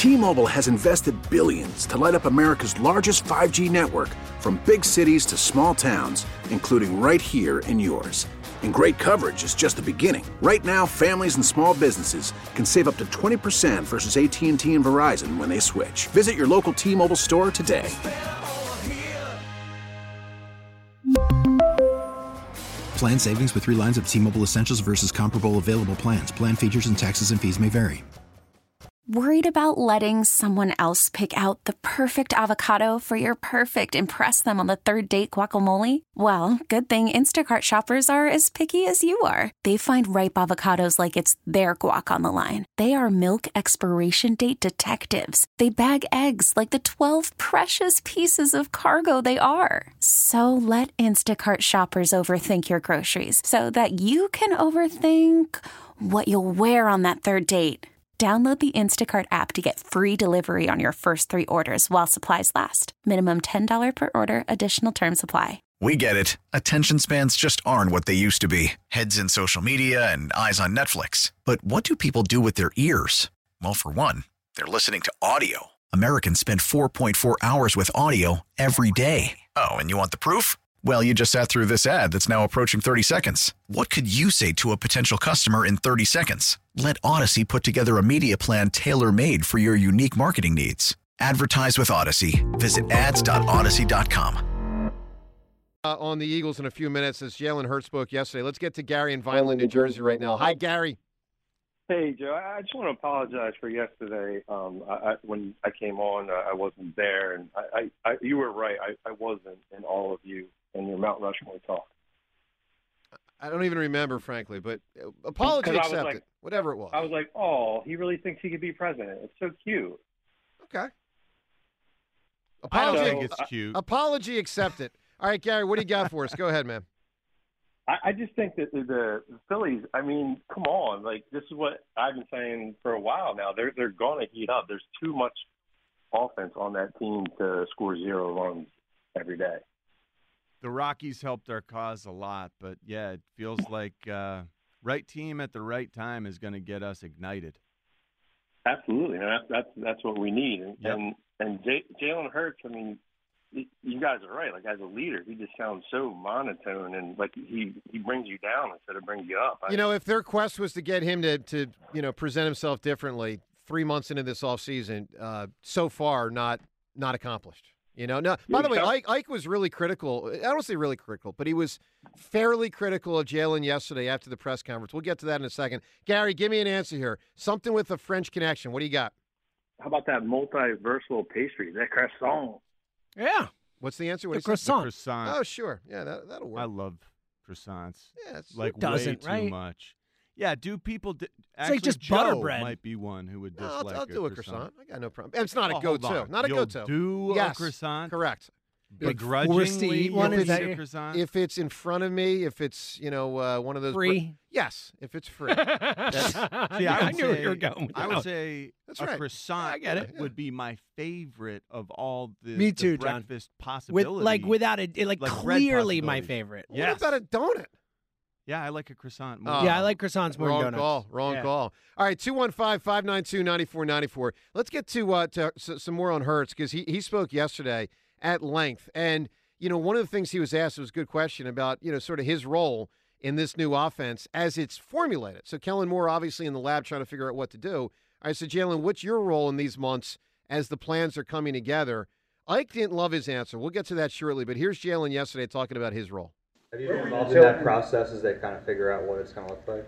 T-Mobile has invested billions to light up America's largest 5G network, from big cities to small towns, including right here in yours. And great coverage is just the beginning. Right now, families and small businesses can save up to 20% versus AT&T and Verizon when they switch. Visit your local T-Mobile store today. Plan savings with 3 lines of T-Mobile Essentials versus comparable available plans. Plan features and taxes and fees may vary. Worried about letting someone else pick out the perfect avocado for your perfect impress them on the third date guacamole? Well, good thing Instacart shoppers are as picky as you are. They find ripe avocados like it's their guac on the line. They are milk expiration date detectives. They bag eggs like the 12 precious pieces of cargo they are. So let Instacart shoppers overthink your groceries so that you can overthink what you'll wear on that third date. Download the Instacart app to get free delivery on your first 3 orders while supplies last. Minimum $10 per order. Additional terms apply. We get it. Attention spans just aren't what they used to be. Heads in social media and eyes on Netflix. But what do people do with their ears? Well, for one, they're listening to audio. Americans spend 4.4 hours with audio every day. Oh, and you want the proof? Well, you just sat through this ad that's now approaching 30 seconds. What could you say to a potential customer in 30 seconds? Let Odyssey put together a media plan tailor-made for your unique marketing needs. Advertise with Odyssey. Visit ads.odyssey.com. On the Eagles in a few minutes, as Jalen Hurts spoke yesterday. Let's get to Gary in Vineland, New Jersey right now. Hi, Gary. Hey, Joe. I just want to apologize for yesterday. When I came on, I wasn't there, and you were right. I wasn't in all of you in your Mount Rushmore talk. I don't even remember, frankly, but apology accepted, like, whatever it was. I was like, oh, he really thinks he could be president. It's so cute. Okay. I don't think it's cute. Apology accepted. All right, Gary, what do you got for us? Go ahead, man. I just think that the Phillies, I mean, come on. Like, this is what I've been saying for a while now. They're going to heat up. There's too much offense on that team to score 0 runs every day. The Rockies helped our cause a lot, but, yeah, it feels like right team at the right time is going to get us ignited. Absolutely. That's what we need. Yep. And Jalen Hurts, I mean, you guys are right. Like, as a leader, he just sounds so monotone, and like he brings you down instead of bringing you up. If their quest was to get him to present himself differently 3 months into this offseason, so far not accomplished. No. By the way, Ike was really critical. I don't say really critical, but he was fairly critical of Jalen yesterday after the press conference. We'll get to that in a second. Gary, give me an answer here. Something with a French connection. What do you got? How about that multiversal pastry, that croissant? Yeah. What's the answer? The croissant. Oh, sure. Yeah, that'll work. I love croissants. Yeah, it's like way too much. Yeah, do people actually like just Joe butter bread might be one who would dislike I'll do a croissant. I got no problem. It's not a hold go-to. on. Not a You'll go-to. do a croissant? Correct. Begrudgingly, to eat one, is that your croissant? If it's in front of me, if it's one of those free. Yes, if it's free. I knew where you were going with that. I would say That's a right. croissant I get it. would be my favorite of all the, Me too, the John. breakfast possibilities. Without it, bread clearly my possibilities. favorite. Yes. What about a donut? Yeah, I like a croissant more. Oh. Yeah, I like croissants more than donuts. Wrong call. All right, 215-592-9494. Let's get to some more on Hurts, because he spoke yesterday at length. And, one of the things he was asked was a good question about, sort of his role in this new offense as it's formulated. So Kellen Moore obviously in the lab trying to figure out what to do. I said, Jalen, what's your role in these months as the plans are coming together? Ike didn't love his answer. We'll get to that shortly, but here's Jalen yesterday talking about his role. Have you been involved in that process as they kind of figure out what it's going to look like?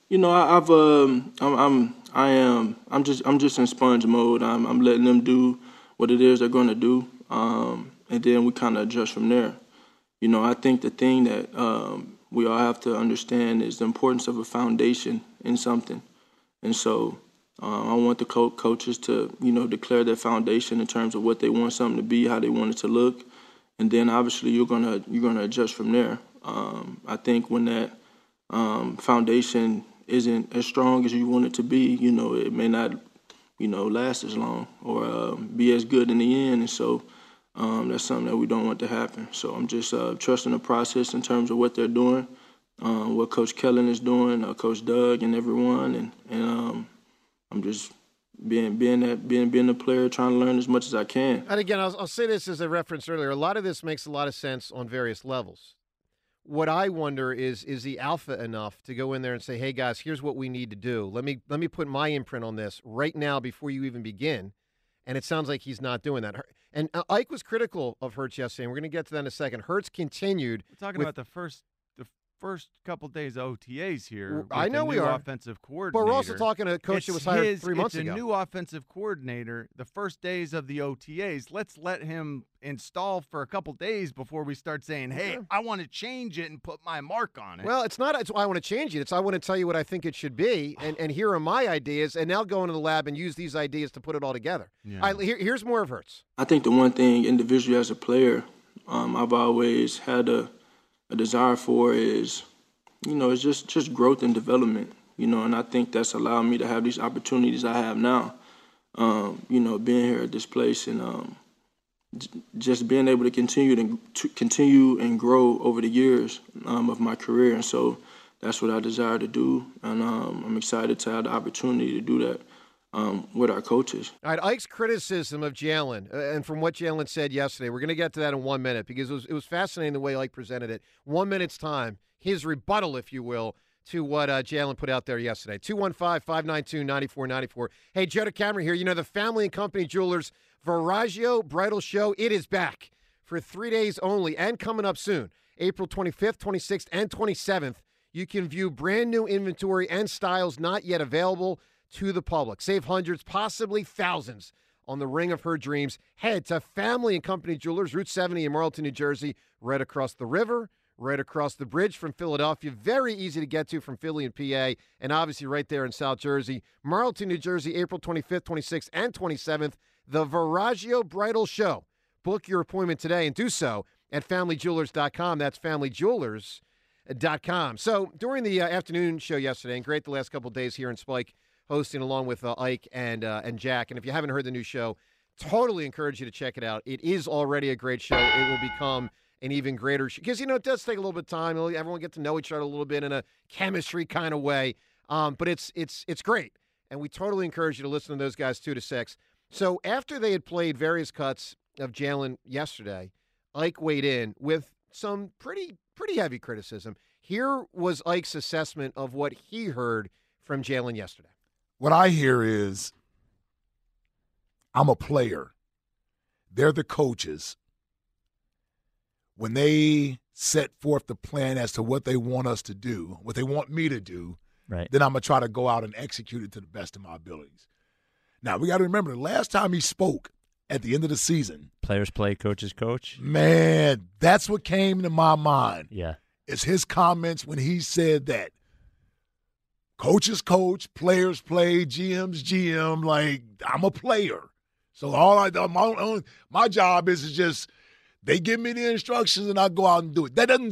I'm just in sponge mode. I'm letting them do what it is they're going to do, and then we kind of adjust from there. I think the thing that we all have to understand is the importance of a foundation in something, and so I want the coaches to declare their foundation in terms of what they want something to be, how they want it to look, and then obviously you're gonna adjust from there. I think when that foundation isn't as strong as you want it to be, it may not, last as long or be as good in the end. And so that's something that we don't want to happen. So I'm just trusting the process in terms of what they're doing, what Coach Kellen is doing, Coach Doug and everyone. And I'm just being a player, trying to learn as much as I can. And again, I'll say this as I referenced earlier. A lot of this makes a lot of sense on various levels. What I wonder is he alpha enough to go in there and say, "Hey guys, here's what we need to do. Let me put my imprint on this right now before you even begin." And it sounds like he's not doing that. And Ike was critical of Hurts yesterday, and we're going to get to that in a second. Hurts continued. We're talking about the first couple days of OTAs here. I know we are. Offensive coordinator. But we're also talking to a coach that was hired 3 months ago. It's a new offensive coordinator. The first days of the OTAs, let's let him install for a couple days before we start saying, "Hey, I want to change it and put my mark on it." Well, it's not. It's I want to change it. It's I want to tell you what I think it should be, and here are my ideas, and now go into the lab and use these ideas to put it all together. Yeah. All right, here's more of Hurts. I think the one thing individually as a player, I've always had a desire for is, it's just growth and development, and I think that's allowed me to have these opportunities I have now, being here at this place and just being able to continue and grow over the years of my career. And so that's what I desire to do, and I'm excited to have the opportunity to do that with our coaches. All right, Ike's criticism of Jalen, and from what Jalen said yesterday, we're going to get to that in 1 minute because it was fascinating the way Ike presented it. 1 minute's time. His rebuttal, if you will, to what Jalen put out there yesterday. 215-592-9494. Hey, Joe DeCamera here. The Family and Company Jewelers Verragio Bridal Show, it is back for 3 days only and coming up soon. April 25th, 26th, and 27th. You can view brand new inventory and styles not yet available to the public. Save hundreds, possibly thousands on the ring of her dreams. Head to Family and Company Jewelers, Route 70 in Marlton, New Jersey, right across the river, right across the bridge from Philadelphia. Very easy to get to from Philly and PA, and obviously right there in South Jersey. Marlton, New Jersey, April 25th, 26th, and 27th, the Verragio Bridal Show. Book your appointment today and do so at FamilyJewelers.com. That's FamilyJewelers.com. So during the afternoon show yesterday, and great the last couple of days here in Spike, hosting along with Ike and Jack. And if you haven't heard the new show, totally encourage you to check it out. It is already a great show. It will become an even greater show. Because, it does take a little bit of time. Everyone get to know each other a little bit in a chemistry kind of way. But it's great. And we totally encourage you to listen to those guys 2 to 6. So after they had played various cuts of Jalen yesterday, Ike weighed in with some pretty heavy criticism. Here was Ike's assessment of what he heard from Jalen yesterday. What I hear is, I'm a player. They're the coaches. When they set forth the plan as to what they want us to do, what they want me to do, right, then I'm going to try to go out and execute it to the best of my abilities. Now, we got to remember, the last time he spoke at the end of the season. Players play, coaches coach. Man, that's what came to my mind. Yeah. It's his comments when he said that. Coaches coach, players play, GMs GM. Like, I'm a player. So my job is just, they give me the instructions and I go out and do it.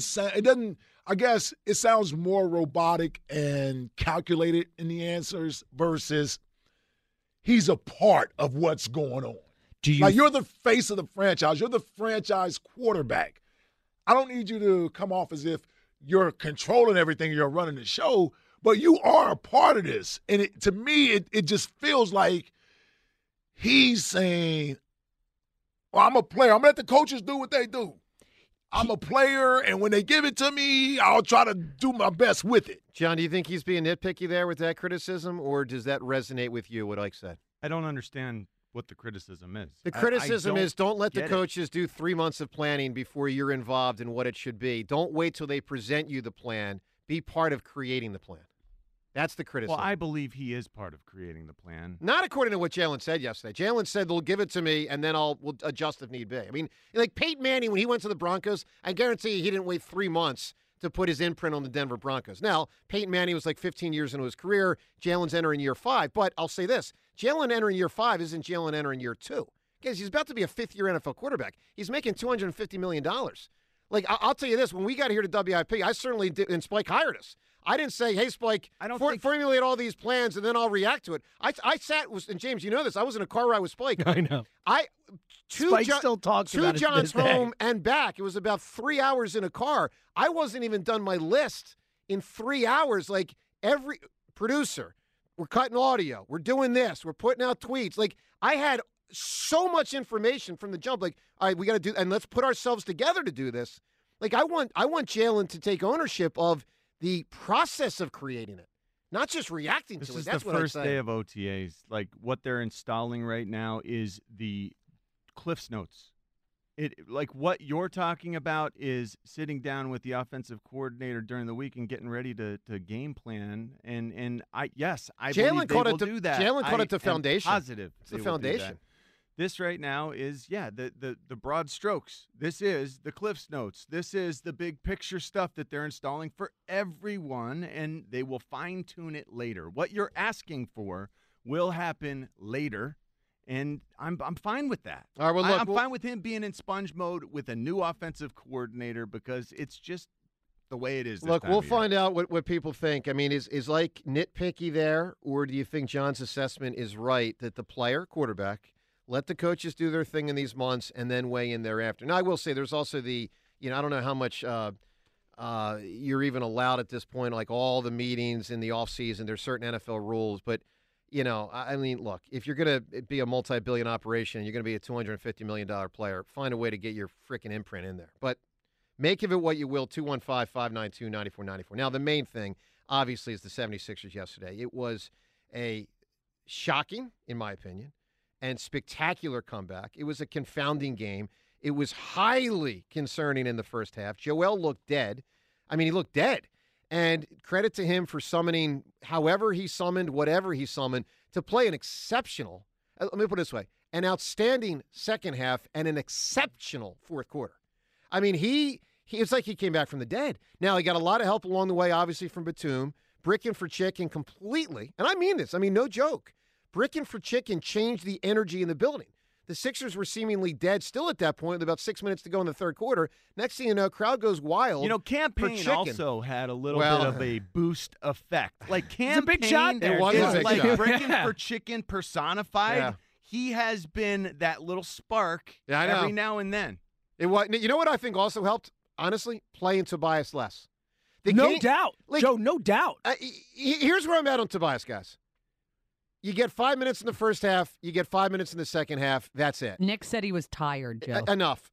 I guess it sounds more robotic and calculated in the answers versus he's a part of what's going on. You're the face of the franchise. You're the franchise quarterback. I don't need you to come off as if you're controlling everything, you're running the show, but you are a part of this. And to me, it just feels like he's saying, well, I'm a player. I'm going to let the coaches do what they do. I'm a player, and when they give it to me, I'll try to do my best with it. John, do you think he's being nitpicky there with that criticism, or does that resonate with you, what Ike said? I don't understand what the criticism is. The criticism is don't let the coaches do 3 months of planning before you're involved in what it should be. Don't wait till they present you the plan. Be part of creating the plan. That's the criticism. Well, I believe he is part of creating the plan. Not according to what Jalen said yesterday. Jalen said they'll give it to me, and then we'll adjust if need be. I mean, like Peyton Manning, when he went to the Broncos, I guarantee you he didn't wait 3 months to put his imprint on the Denver Broncos. Now, Peyton Manning was like 15 years into his career. Jalen's entering year 5. But I'll say this. Jalen entering year 5 isn't Jalen entering year 2. Because he's about to be a fifth-year NFL quarterback. He's making $250 million. Like, I'll tell you this. When we got here to WIP, I certainly did, and Spike hired us. I didn't say, hey, Spike, formulate all these plans and then I'll react to it. I sat, and James, you know this, I was in a car ride with Spike. I know. Spike still talks about it to John's this day. home and back. It was about 3 hours in a car. I wasn't even done my list in 3 hours. Like every producer, We're cutting audio. We're doing this. We're putting out tweets. Like, I had so much information from the jump. Like, all right, we got to do, and let's put ourselves together to do this. Like, I want Jalen to take ownership of the process of creating it, not just reacting to it. This That's is the what first I'd say. day of OTAs. Like, what they're installing right now is the Cliff's Notes. Like what you're talking about is sitting down with the offensive coordinator during the week and getting ready to game plan. And I believe they will do that. Jalen called it the foundation. Positive, it's the foundation. This right now is the broad strokes. This is the Cliff's Notes. This is the big picture stuff that they're installing for everyone, and they will fine tune it later. What you're asking for will happen later. And I'm fine with that. All right, well, look, I'm fine with him being in sponge mode with a new offensive coordinator because it's just the way it is. Look, we'll find out what people think. I mean, is like nitpicky there, or do you think John's assessment is right that the player, quarterback, let the coaches do their thing in these months and then weigh in thereafter? Now, I will say there's also I don't know how much you're even allowed at this point, like all the meetings in the offseason. There's certain NFL rules, but I mean, look, if you're going to be a multi-billion operation and you're going to be a $250 million player, find a way to get your freaking imprint in there. But make of it what you will, 215-592-9494. Now, the main thing, obviously, is the 76ers yesterday. It was a shocking, in my opinion, and spectacular comeback. It was a confounding game. It was highly concerning in the first half. Joel looked dead. I mean, he looked dead. And credit to him for summoning however he summoned, whatever he summoned, to play an exceptional, let me put it this way, an outstanding second half and an exceptional fourth quarter. I mean, it's like he came back from the dead. Now, he got a lot of help along the way, obviously, from Batum. Bricking for Chicken completely, and I mean this, no joke. Bricking for Chicken changed the energy in the building. The Sixers were seemingly dead still at that point with about 6 minutes to go in the third quarter. Next thing you know, crowd goes wild. Campaign also had a little bit of a boost effect. Like Campaign, it's a big shot there. Is like Bricking for Chicken personified. Yeah. He has been that little spark every now and then. You know what I think also helped? Honestly, playing Tobias less. No doubt. Joe, no doubt. Here's where I'm at on Tobias, guys. You get 5 minutes in the first half. You get 5 minutes in the second half. That's it. Nick said he was tired, Joe. Enough.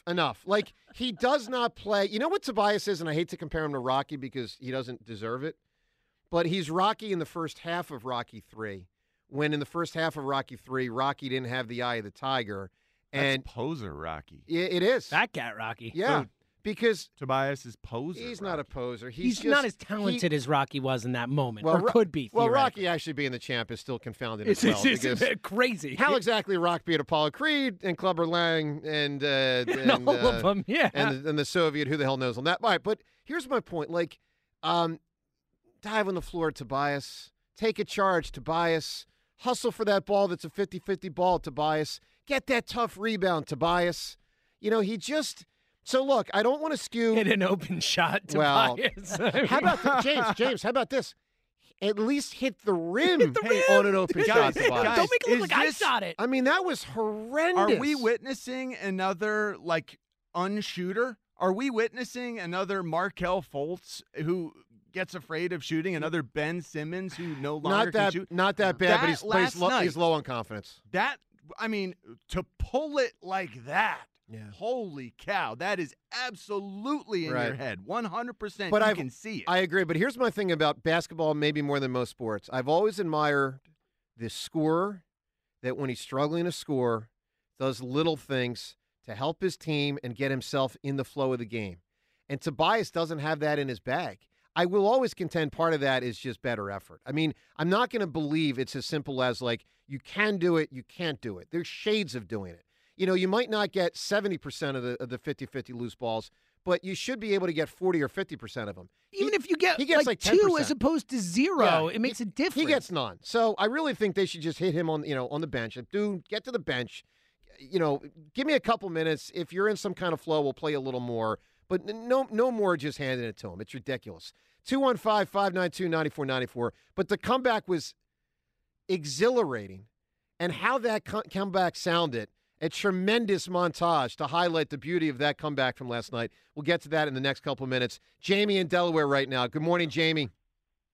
Like, he does not play. You know what Tobias is, and I hate to compare him to Rocky because he doesn't deserve it, but he's Rocky in the first half of Rocky 3, when in the first half of Rocky 3, Rocky didn't have the eye of the tiger. And that's poser Rocky. It is. Fat cat Rocky. Yeah. Because Tobias is poser. He's not a poser. He's not as talented as Rocky was in that moment, or could be. Well, Rocky actually being the champ is still confounded as well. It's crazy. How exactly Rock beat Apollo Creed and Clubber Lang and all of them, yeah, and the Soviet, who the hell knows on that? All right, but here's my point. Like, dive on the floor, Tobias. Take a charge, Tobias. Hustle for that ball that's a 50-50 ball, Tobias. Get that tough rebound, Tobias. He just. So, look, I don't want to skew. Hit an open shot, Tobias. How about James, how about this? At least hit the rim, on an open shot, Tobias. Don't make it look like I shot it. I mean, that was horrendous. Are we witnessing another, unshooter? Are we witnessing another Markelle Fultz who gets afraid of shooting, another Ben Simmons who no longer can shoot? Not that bad, but he's low on confidence. To pull it like that. Yeah. Holy cow, that is absolutely in your head. 100%, but you can see it. I agree, but here's my thing about basketball, maybe more than most sports. I've always admired this scorer that when he's struggling to score, does little things to help his team and get himself in the flow of the game. And Tobias doesn't have that in his bag. I will always contend part of that is just better effort. I mean, I'm not going to believe it's as simple as, you can do it, you can't do it. There's shades of doing it. You might not get 70% of the 50-50 loose balls, but you should be able to get 40 or 50% of them. Even if you get he gets like 2 10%. as opposed to 0, it makes a difference. He gets none. So I really think they should just hit him on the bench. Dude, get to the bench. Give me a couple minutes. If you're in some kind of flow, we'll play a little more. But no more just handing it to him. It's ridiculous. 215-592-9494. But the comeback was exhilarating. And how that comeback sounded, a tremendous montage to highlight the beauty of that comeback from last night. We'll get to that in the next couple of minutes. Jamie in Delaware right now. Good morning, Jamie.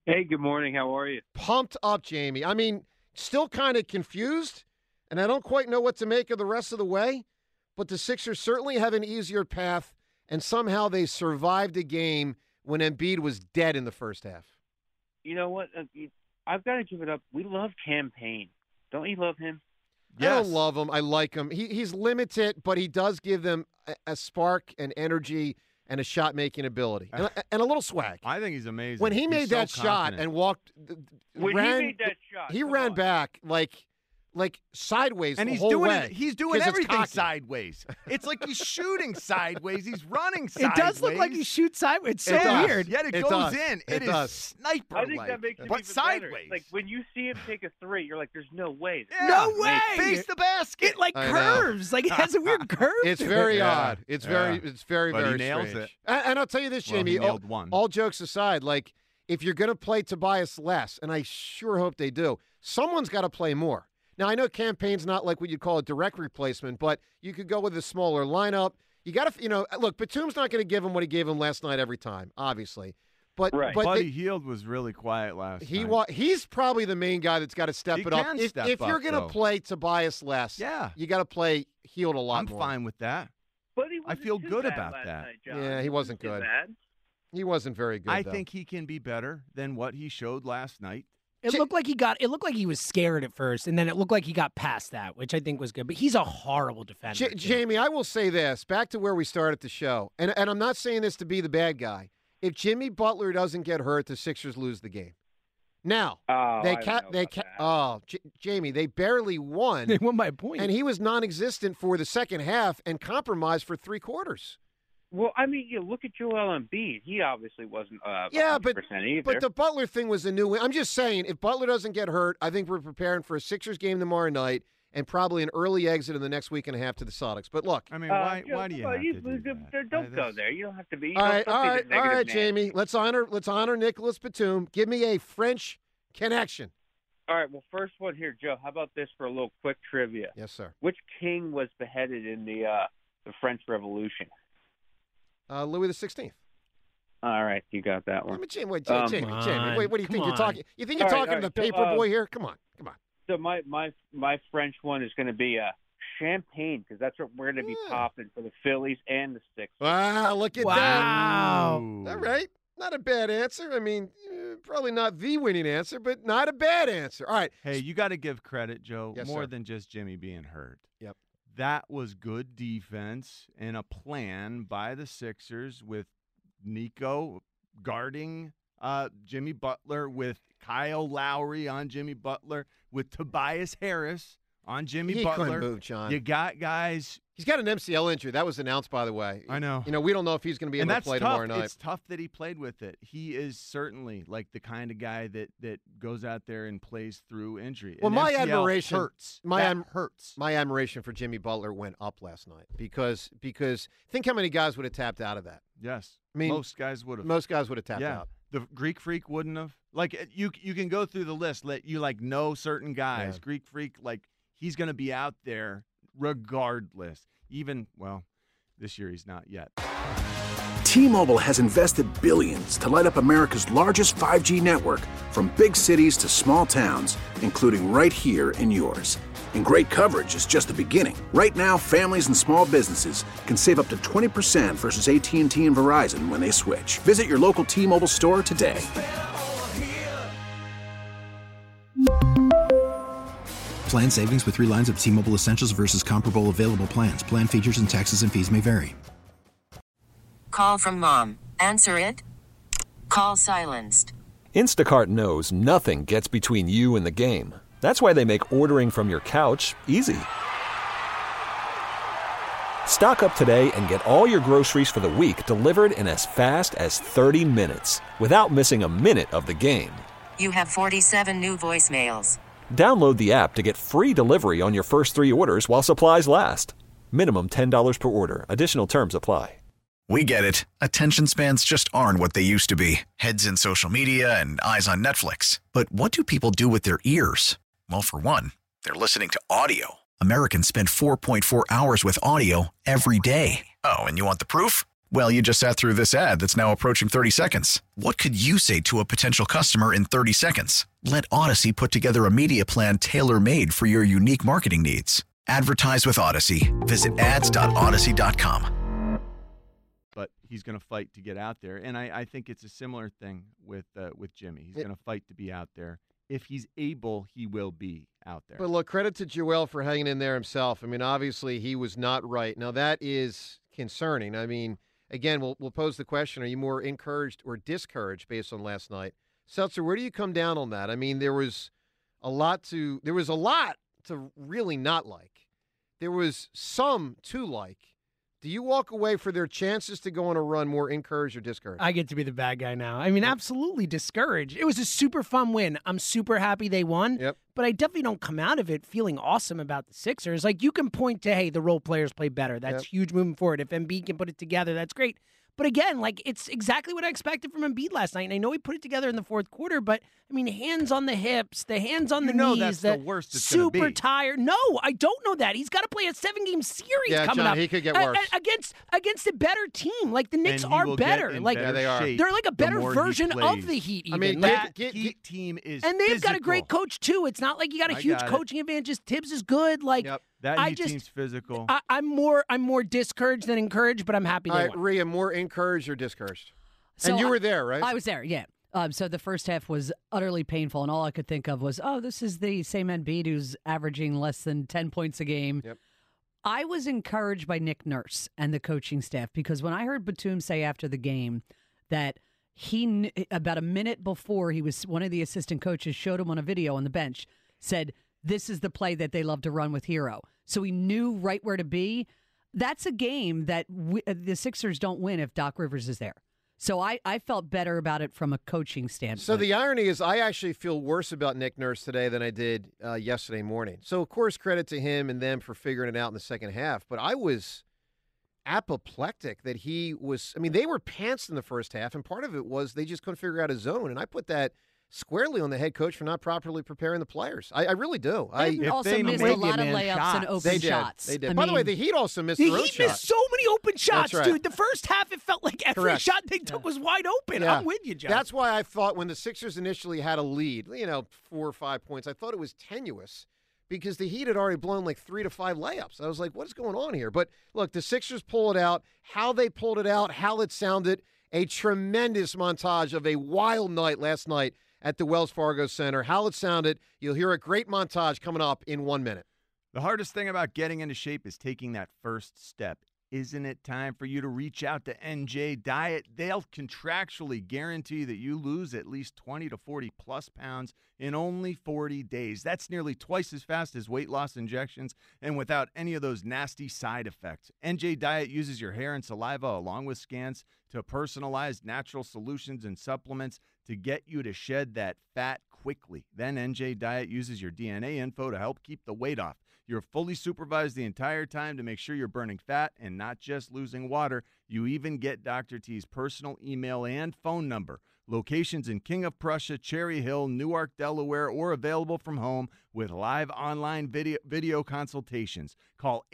Hey, good morning. How are you? Pumped up, Jamie. I mean, still kind of confused, and I don't quite know what to make of the rest of the way, but the Sixers certainly have an easier path, and somehow they survived a game when Embiid was dead in the first half. You know what? I've got to give it up. We love Cam Payne. Don't you love him? Yes. I don't love him. I like him. He's limited, but he does give them a spark and energy and a shot-making ability and a little swag. I think he's amazing. When he made that shot and walked, he made that shot, he ran back like sideways and the he's whole doing way. He's doing everything sideways. It's like he's shooting sideways. He's running sideways. It does look like he shoots sideways. It's so weird. Yet it goes in. It is sniper-like. I think that makes it but even sideways. better. Like when you see him take a three, you're like, "There's no way." Yeah. No way. Face the basket. It curves. Like it has a weird curve. It's very odd. It's very but he nails strange. it. And I'll tell you this, Jamie. He nailed one. All jokes aside, like if you're going to play Tobias less, and I sure hope they do, someone's got to play more. Now, I know Cam Payne's not like what you'd call a direct replacement, but you could go with a smaller lineup. You got to, look, Batum's not going to give him what he gave him last night every time, obviously. But Buddy Hield was really quiet last night. He's probably the main guy that's got to step it up. If you're going to play Tobias less, you got to play Hield a lot more. I'm fine with that. But he I feel good about that. Night, John. Yeah, he wasn't good. He wasn't very good. I think he can be better than what he showed last night. It looked like he was scared at first, and then it looked like he got past that, which I think was good. But he's a horrible defender. Jamie, I will say this, back to where we started the show, and I'm not saying this to be the bad guy. If Jimmy Butler doesn't get hurt, the Sixers lose the game. Now, Jamie, they barely won. They won by a point. And he was non-existent for the second half and compromised for three quarters. Well, I mean, you look at Joel Embiid. He obviously wasn't 100% either. But the Butler thing was a new win. I'm just saying, if Butler doesn't get hurt, I think we're preparing for a Sixers game tomorrow night and probably an early exit in the next week and a half to the Celtics. But look. I mean, why do you have to do that? Don't go there. You don't have to be. All right, Jamie. Let's honor Nicholas Batum. Give me a French connection. All right, well, first one here, Joe. How about this for a little quick trivia? Yes, sir. Which king was beheaded in the French Revolution? Louis XVI. All right, you got that one. Jamie, what do you think? You're talking? You think you're talking to the paper boy here? Come on. So my French one is going to be champagne, because that's what we're going to be popping for the Phillies and the Sixers. Wow, look at that! Wow. All right, not a bad answer. I mean, probably not the winning answer, but not a bad answer. All right. Hey, you got to give credit, Joe, Yes, more sir. than just Jimmy being hurt. Yep. That was good defense and a plan by the Sixers with Nico guarding Jimmy Butler, with Kyle Lowry on Jimmy Butler, with Tobias Harris on Jimmy Butler. He couldn't move, John. You got guys. He's got an MCL injury. That was announced, by the way. I know. We don't know if he's going to be able to play tomorrow night. It's tough that he played with it. He is certainly like the kind of guy that goes out there and plays through injury. Well, An my MCL admiration hurts. hurts. My admiration for Jimmy Butler went up last night because think how many guys would have tapped out of that. Yes. I mean, most guys would have. Most guys would have tapped out. The Greek Freak wouldn't have. Like you can go through the list. Let you know certain guys. Yeah. Greek Freak, like he's going to be out there regardless. Even this year he's not yet. T-Mobile has invested billions to light up America's largest 5G network, from big cities to small towns, including right here in yours. And great coverage is just the beginning. Right now, families and small businesses can save up to 20% versus AT&T and Verizon when they switch. Visit your local T-Mobile store today. Plan savings with 3 lines of T-Mobile Essentials versus comparable available plans. Plan features and taxes and fees may vary. Call from mom. Answer it. Call silenced. Instacart knows nothing gets between you and the game. That's why they make ordering from your couch easy. Stock up today and get all your groceries for the week delivered in as fast as 30 minutes without missing a minute of the game. You have 47 new voicemails. Download the app to get free delivery on your first 3 orders while supplies last. Minimum $10 per order. Additional terms apply. We get it. Attention spans just aren't what they used to be. Heads in social media and eyes on Netflix. But what do people do with their ears? Well, for one, they're listening to audio. Americans spend 4.4 hours with audio every day. Oh, and you want the proof? Well, you just sat through this ad that's now approaching 30 seconds. What could you say to a potential customer in 30 seconds? Let Odyssey put together a media plan tailor-made for your unique marketing needs. Advertise with Odyssey. Visit ads.odyssey.com. But he's going to fight to get out there, and I think it's a similar thing with Jimmy. He's going to fight to be out there. If he's able, he will be out there. But look, credit to Joel for hanging in there himself. I mean, obviously he was not right. Now that is concerning. I mean, again, we'll pose the question: are you more encouraged or discouraged based on last night? Seltzer, where do you come down on that? I mean, there was a lot to really not like. There was some to like. Do you walk away for their chances to go on a run more encouraged or discouraged? I get to be the bad guy now. I mean, absolutely discouraged. It was a super fun win. I'm super happy they won. Yep. But I definitely don't come out of it feeling awesome about the Sixers. Like, you can point to, hey, the role players play better. That's huge moving forward. If Embiid can put it together, that's great. But again, like, it's exactly what I expected from Embiid last night. And I know he put it together in the fourth quarter, but, I mean, hands on the hips, the hands on the knees. That's the worst it's super gonna be. tired. No, I don't know that. He's got to play a 7-game series coming John, up. he could get worse. Against a better team. Like, the Knicks are better. Like, they are. They're like a better version of the Heat, even. I mean, like, Heat team is and they've physical. got a great coach, too. It's not like you got a huge coaching advantage. Tibbs is good. Like, that Heat team's physical. I'm more discouraged than encouraged, but I'm happy they won. Rhea, more encouraged or discouraged? So and you were there, right? I was there, yeah. So the first half was utterly painful, and all I could think of was, this is the same Embiid who's averaging less than 10 points a game. Yep. I was encouraged by Nick Nurse and the coaching staff, because when I heard Batum say after the game that he, about a minute before, one of the assistant coaches showed him on a video on the bench, said, this is the play that they love to run with Hero. So he knew right where to be. That's a game that the Sixers don't win if Doc Rivers is there. So I felt better about it from a coaching standpoint. So the irony is I actually feel worse about Nick Nurse today than I did yesterday morning. So, of course, credit to him and them for figuring it out in the second half. But I was apoplectic that he was – I mean, they were pantsed in the first half, and part of it was they just couldn't figure out a zone. And I put that squarely on the head coach for not properly preparing the players. I really do. They also missed a lot of layups and open shots. They did. By the way, the Heat also missed their own shot. The Heat missed so many open shots, right. dude. The first half, it felt like every shot they took was wide open. Yeah. I'm with you, John. That's why I thought when the Sixers initially had a lead, 4 or 5 points, I thought it was tenuous because the Heat had already blown like 3 to 5 layups. I was like, what is going on here? But look, the Sixers pull it out. How they pulled it out, how it sounded, a tremendous montage of a wild night last night at the Wells Fargo Center. How it sounded, you'll hear a great montage coming up in 1 minute. The hardest thing about getting into shape is taking that first step. Isn't it time for you to reach out to NJ Diet? They'll contractually guarantee that you lose at least 20 to 40 plus pounds in only 40 days. That's nearly twice as fast as weight loss injections and without any of those nasty side effects. NJ Diet uses your hair and saliva along with scans to personalize natural solutions and supplements to get you to shed that fat quickly. Then NJ Diet uses your DNA info to help keep the weight off. You're fully supervised the entire time to make sure you're burning fat and not just losing water. You even get Dr. T's personal email and phone number. Locations in King of Prussia, Cherry Hill, Newark, Delaware, or available from home with live online video consultations. Call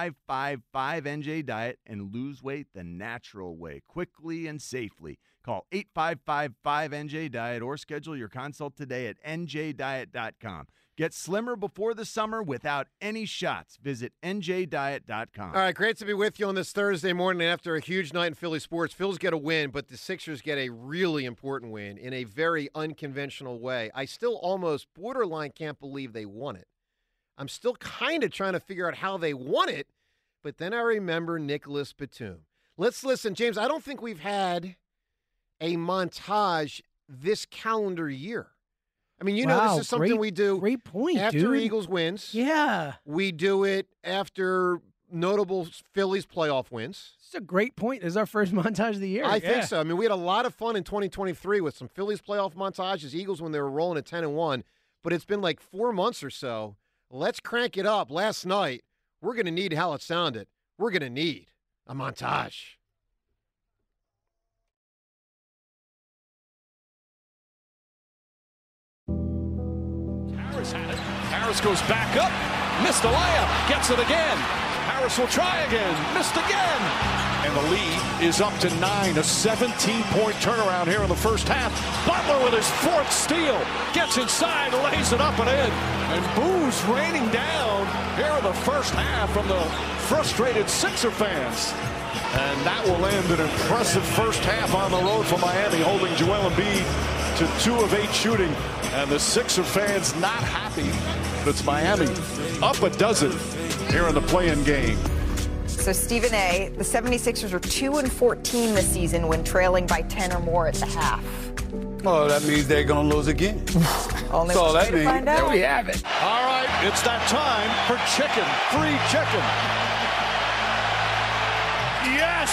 855-5NJ-DIET and lose weight the natural way, quickly and safely. Call 855-5NJ-DIET or schedule your consult today at njdiet.com. Get slimmer before the summer without any shots. Visit njdiet.com. All right, great to be with you on this Thursday morning after a huge night in Philly sports. Phils get a win, but the Sixers get a really important win in a very unconventional way. I still almost borderline can't believe they won it. I'm still kind of trying to figure out how they won it, but then I remember Nicholas Batum. Let's listen, James. I don't think we've had a montage this calendar year. I mean, this is something we do great point, after dude. Eagles wins. Yeah. We do it after notable Phillies playoff wins. It's a great point. This is our first montage of the year. I think so. I mean, we had a lot of fun in 2023 with some Phillies playoff montages, Eagles when they were rolling at 10-1, but it's been like 4 months or so. Let's crank it up. Last night, we're going to need how it sounded. We're going to need a montage. Harris had it. Harris goes back up. Missed the layup. Gets it again. Harris will try again. Missed again. And the lead is up to 9, a 17-point turnaround here in the first half. Butler with his 4th steal, gets inside, lays it up and in. And booze raining down here in the first half from the frustrated Sixer fans. And that will end an impressive first half on the road for Miami, holding Joel Embiid to 2 of 8 shooting. And the Sixer fans not happy. It's Miami up a dozen here in the play-in game. So Stephen A., the 76ers are 2-14 this season when trailing by 10 or more at the half. Oh, that means they're going to lose again. Only That's all one way that to means. find out. There we have it. All right, it's that time for chicken. Free chicken. Yes!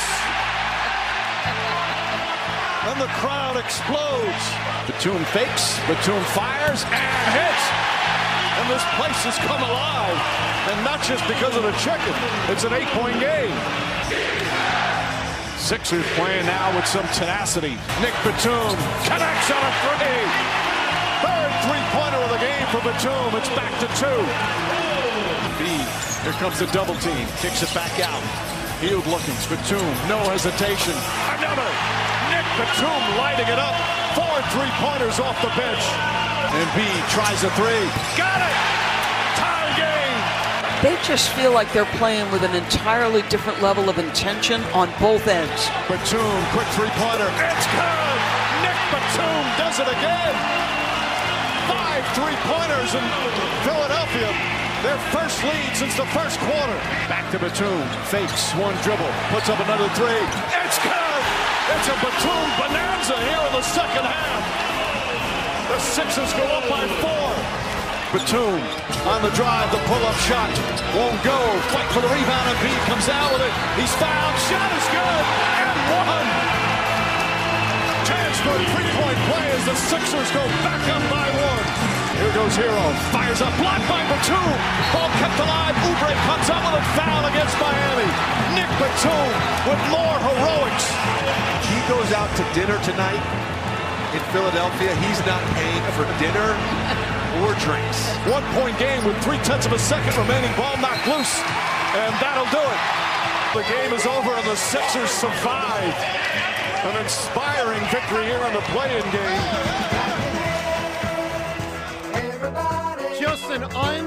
And the crowd explodes. Batum fakes, Batum fires, and hits. And this place has come alive. And not just because of the chicken. It's an 8-point game. Sixers playing now with some tenacity. Nick Batum connects on a 3. Third three-pointer of the game for Batum. It's back to 2. Here comes the double team. Kicks it back out. Hield looking. Batum, no hesitation. Another. Nick Batum lighting it up. 4 3-pointers off the bench. Embiid tries a 3. Got it! Tie game! They just feel like they're playing with an entirely different level of intention on both ends. Batum, quick 3-pointer. It's good! Nick Batum does it again! 5 3-pointers in Philadelphia. Their first lead since the first quarter. Back to Batum. Fakes, 1 dribble. Puts up another 3. It's good! It's a Batum bonanza here in the second half. The Sixers go up by 4. Batum on the drive, the pull-up shot won't go. Fight for the rebound, and Embiid comes out with it. He's fouled. Shot is good, and 1. Chance for a 3-point play as the Sixers go back up by 1. Here goes Hero. Fires up, blocked by Batum. Ball kept alive. Oubre comes up with a foul against Miami. Nick Batum with more heroics. He goes out to dinner tonight in Philadelphia. He's not paying for dinner or drinks. 1-point game with 0.3 seconds remaining. Ball knocked loose, and that'll do it. The game is over, and the Sixers survive. An inspiring victory here in the play-in game. Just an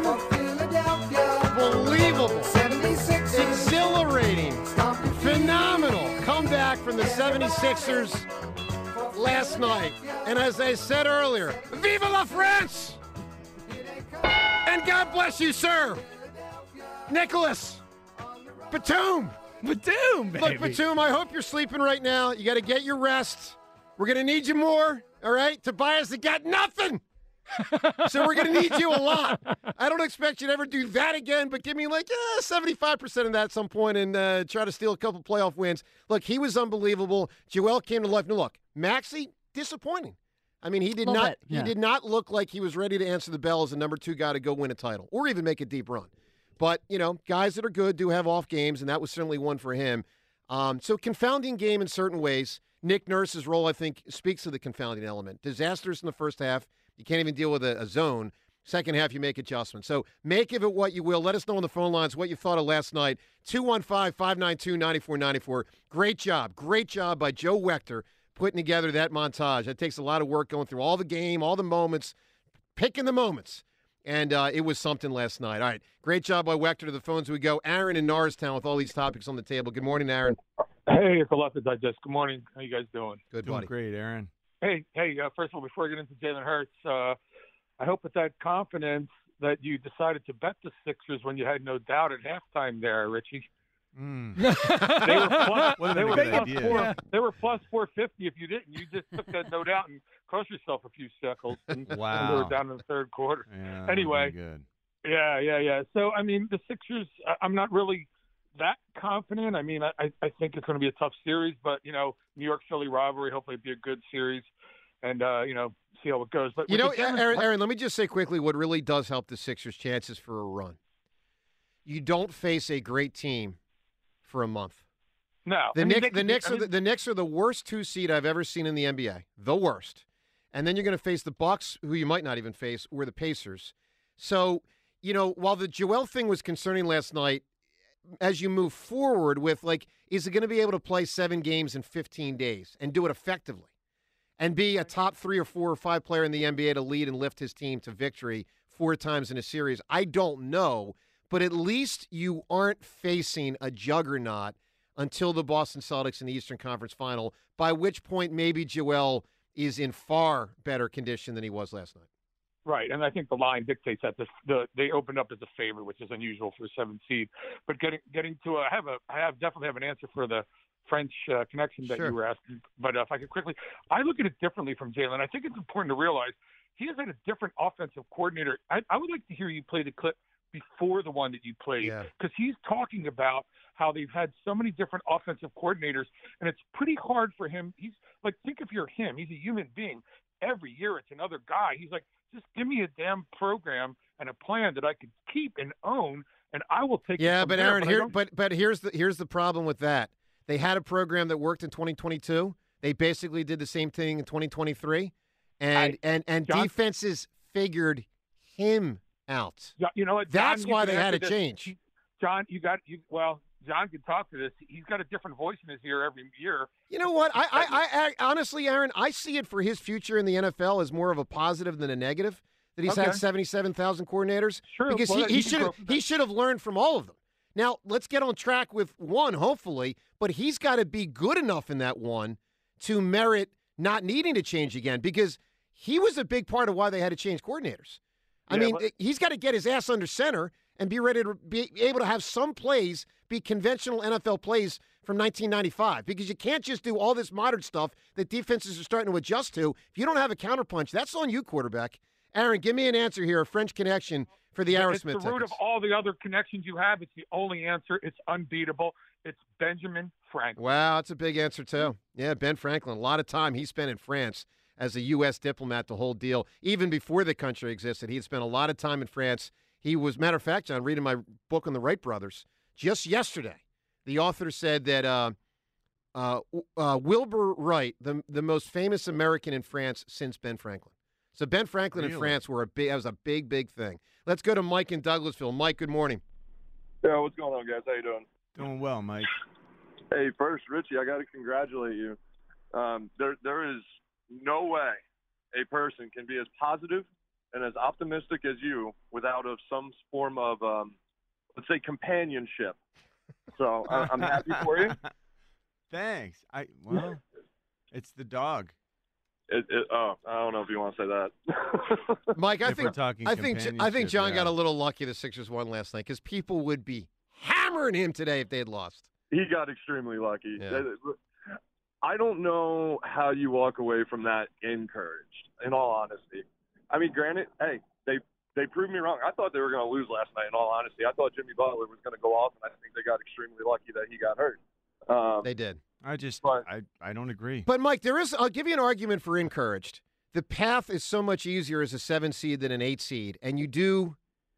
unbelievable, exhilarating, phenomenal comeback from the 76ers last night. And as I said earlier, Vive la France! And God bless you, sir. Nicholas Batum. Batum, baby. Look, Batum, I hope you're sleeping right now. You got to get your rest. We're going to need you more, all right? Tobias has got nothing. So we're going to need you a lot. I don't expect you to ever do that again, but give me like 75% of that at some point and try to steal a couple playoff wins. Look, he was unbelievable. Joel came to life. Now, look, Maxey, disappointing. I mean, he did not look like he was ready to answer the bell as the number 2 guy to go win a title or even make a deep run. But, you know, guys that are good do have off games, and that was certainly one for him. So confounding game in certain ways. Nick Nurse's role, I think, speaks to the confounding element. Disastrous in the first half. You can't even deal with a zone. Second half, you make adjustments. So make of it what you will. Let us know on the phone lines what you thought of last night. 215-592-9494. Great job by Joe Wechter putting together that montage. It takes a lot of work going through all the game, all the moments, picking the moments. And it was something last night. All right, great job by Wechter. To the phones we go. Aaron in Norristown with all these topics on the table. Good morning, Aaron. Hey, it's a lot to digest. Good morning. How you guys doing? Good, Doing buddy. Great, Aaron. Hey, first of all, before I get into Jalen Hurts, I hope with that confidence that you decided to bet the Sixers when you had no doubt at halftime there, Richie. They were plus 450 if you didn't. You just took that no doubt and cost yourself a few shekels. And Wow. They were down in the third quarter. Yeah, anyway, good. Yeah. So, I mean, the Sixers, I'm not really that confident. I mean, I think it's going to be a tough series, but, you know, New York-Philly rivalry, hopefully it'll be a good series and, you know, see how it goes. But you know, Aaron, let me just say quickly what really does help the Sixers' chances for a run. You don't face a great team for a month. No. The Knicks are the worst 2 seed I've ever seen in the NBA. The worst. And then you're going to face the Bucks, who you might not even face, or the Pacers. So, you know, while the Joel thing was concerning last night, as you move forward with, like, is it going to be able to play 7 games in 15 days and do it effectively and be a top 3 or 4 or 5 player in the NBA to lead and lift his team to victory 4 times in a series? I don't know, but at least you aren't facing a juggernaut until the Boston Celtics in the Eastern Conference Final, by which point maybe Joel is in far better condition than he was last night. Right, and I think the line dictates that they opened up as a favorite, which is unusual for a 7th seed. But getting to I definitely have an answer for the French connection that you were asking. But if I could quickly, I look at it differently from Jalen. I think it's important to realize he has had a different offensive coordinator. I would like to hear you play the clip before the one that you played, because he's talking about how they've had so many different offensive coordinators, and it's pretty hard for him. He's like, think if you're him, he's a human being. Every year it's another guy. He's like, just give me a damn program and a plan that I could keep and own, and I will take. Yeah, it from but there. Aaron, but here's the problem with that. They had a program that worked in 2022. They basically did the same thing in 2023, and defenses figured him out. Yeah, you know what? That's John, why they had to change. John, Well, John can talk to this. He's got a different voice in his ear every year. You know what? I honestly, Aaron, I see it for his future in the NFL as more of a positive than a negative. That he's had 77,000 coordinators. Sure, because he should have learned from all of them. Now let's get on track with one, hopefully. But he's got to be good enough in that one to merit not needing to change again, because he was a big part of why they had to change coordinators. I mean, he's got to get his ass under center and be ready to be able to have some plays be conventional NFL plays from 1995, because you can't just do all this modern stuff that defenses are starting to adjust to. If you don't have a counterpunch, that's on you, quarterback. Aaron, give me an answer here, a French connection for the Aerosmith It's the root of all the other connections you have. It's the only answer. It's unbeatable. It's Benjamin Franklin. Wow, that's a big answer, too. Yeah, Ben Franklin. A lot of time he spent in France as a U.S. diplomat, the whole deal. Even before the country existed, he had spent a lot of time in France. He was, matter of fact, John, reading my book on the Wright brothers, just yesterday, the author said that Wilbur Wright, the most famous American in France since Ben Franklin. So Ben Franklin in France that was a big, big thing. Let's go to Mike in Douglasville. Mike, good morning. Yeah, what's going on, guys? How you doing? Doing well, Mike. Hey, first, Richie, I got to congratulate you. There is no way a person can be as positive and as optimistic as you without some form of, let's say, companionship. So I'm happy for you. Thanks. It's the dog. I don't know if you want to say that. Mike, I think John got a little lucky the Sixers won last night, because people would be hammering him today if they had lost. He got extremely lucky. Yeah. I don't know how you walk away from that encouraged, in all honesty. I mean, granted, hey, they proved me wrong. I thought they were going to lose last night, in all honesty. I thought Jimmy Butler was going to go off, and I think they got extremely lucky that he got hurt. They did. I don't agree. But, Mike, I'll give you an argument for encouraged. The path is so much easier as a 7 seed than an 8 seed, and you do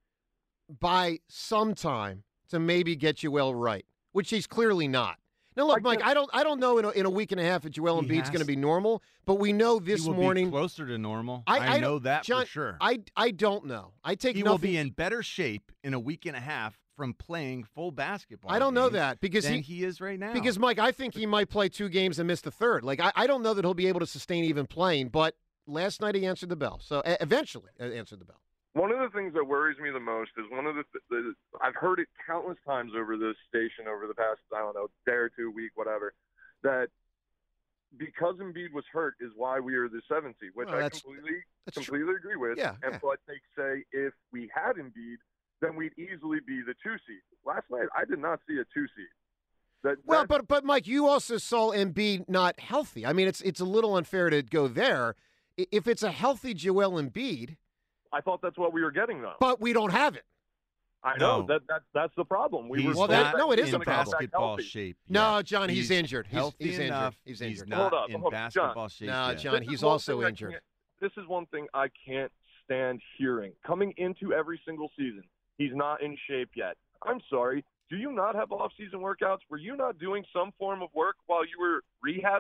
buy some time to maybe get Joel right, which he's clearly not. Now, look, Mike, I don't know in a week and a half if Joel Embiid's going to be normal, but we know this he will morning be closer to normal. I know that John, for sure. I don't know. He will be in better shape in a week and a half from playing full basketball. I don't know that because he is right now. Because, Mike, I think he might play 2 games and miss the third. Like I don't know that he'll be able to sustain even playing. But last night he answered the bell. So eventually answered the bell. One of the things that worries me the most is I've heard it countless times over this station over the past, I don't know, day or 2 week, whatever, that because Embiid was hurt is why we are the 7th seed, which I completely agree with. But they say if we had Embiid, then we'd easily be the 2 seed. Last night, I did not see a 2 seed. But Mike, you also saw Embiid not healthy. I mean, it's a little unfair to go there. If it's a healthy Joel Embiid, I thought that's what we were getting, though. But we don't have it. I know that's the problem. It is a problem. Basketball shape. No, John, he's injured. He's injured. He's not in basketball shape. No, John, he's also injured. This is one thing I can't stand hearing. Coming into every single season, he's not in shape yet. I'm sorry. Do you not have off-season workouts? Were you not doing some form of work while you were rehabbing?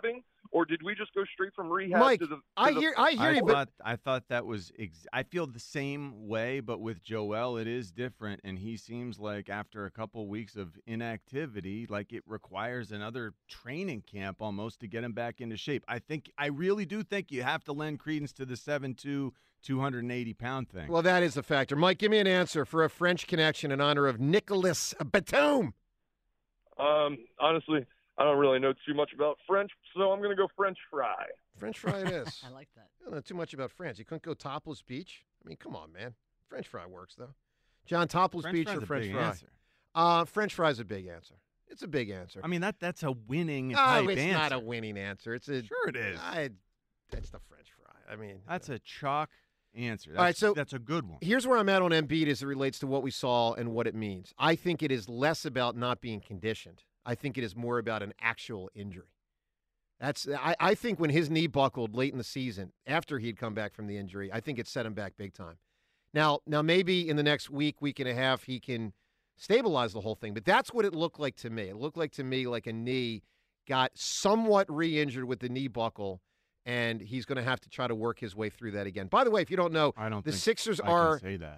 or did we just go straight from rehab Mike, to the? I hear you. But I thought that was. I feel the same way, but with Joel, it is different, and he seems like after a couple weeks of inactivity, like it requires another training camp almost to get him back into shape. I really do think you have to lend credence to the 7'2", 280-pound thing. Well, that is a factor. Mike, give me an answer for a French connection in honor of Nicolas Batum. Honestly, I don't really know too much about French, so I'm going to go French fry. French fry it is. I like that. I don't know too much about France. You couldn't go Topless Beach? I mean, come on, man. French fry works, though. John, Topless Beach or French fry? Answer. French fry's a big answer. It's a big answer. I mean, that's a winning type answer. It's not a winning answer. Sure it is. That's the French fry. I mean, that's a chalk answer. All right, so that's a good one. Here's where I'm at on Embiid as it relates to what we saw and what it means. I think it is less about not being conditioned. I think it is more about an actual injury. I think when his knee buckled late in the season, after he'd come back from the injury, I think it set him back big time. Now maybe in the next week and a half, he can stabilize the whole thing. But that's what it looked like to me. It looked like to me like a knee got somewhat re-injured with the knee buckle, and he's going to have to try to work his way through that again. By the way, if you don't know, the Sixers are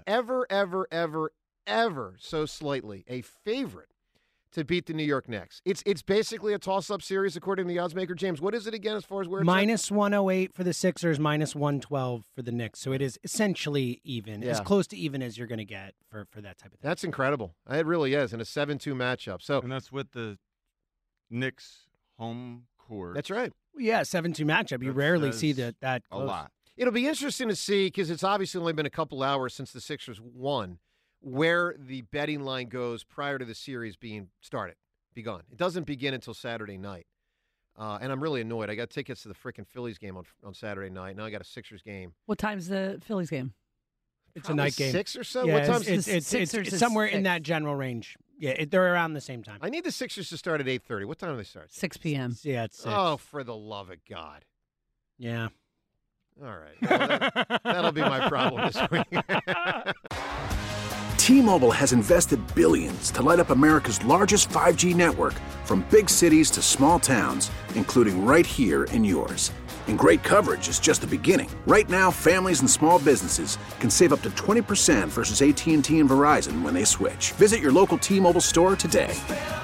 ever so slightly a favorite to beat the New York Knicks. It's basically a toss-up series according to the oddsmaker. James, what is it again as far as where it's minus 108 for the Sixers, minus 112 for the Knicks. So it is essentially even, as close to even as you're going to get for that type of thing. That's incredible. It really is in a 7-2 matchup. And that's with the Knicks home court. That's right. Yeah, 7-2 matchup. You rarely see that close. A lot. It'll be interesting to see, because it's obviously only been a couple hours since the Sixers won, where the betting line goes prior to the series being begun. It doesn't begin until Saturday night. And I'm really annoyed. I got tickets to the frickin' Phillies game on Saturday night. Now I got a Sixers game. What time's the Phillies game? It's a night game. 6 or so? Yeah, what time? It's somewhere in that general range. Yeah, they're around the same time. I need the Sixers to start at 8:30. What time do they start? 6 p.m. Yeah, it's 6. Oh, for the love of God. Yeah. All right. Well, that'll be my problem this week. T-Mobile has invested billions to light up America's largest 5G network, from big cities to small towns, including right here in yours. And great coverage is just the beginning. Right now, families and small businesses can save up to 20% versus AT&T and Verizon when they switch. Visit your local T-Mobile store today.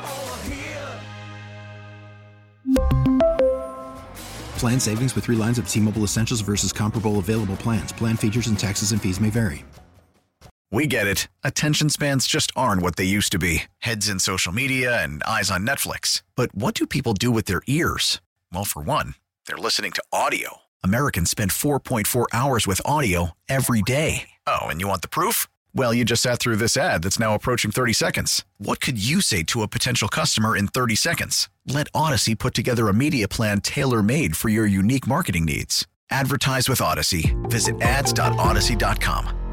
Plan savings with 3 lines of T-Mobile Essentials versus comparable available plans. Plan features and taxes and fees may vary. We get it. Attention spans just aren't what they used to be. Heads in social media and eyes on Netflix. But what do people do with their ears? Well, for one, they're listening to audio. Americans spend 4.4 hours with audio every day. Oh, and you want the proof? Well, you just sat through this ad that's now approaching 30 seconds. What could you say to a potential customer in 30 seconds? Let Odyssey put together a media plan tailor-made for your unique marketing needs. Advertise with Odyssey. Visit ads.odyssey.com.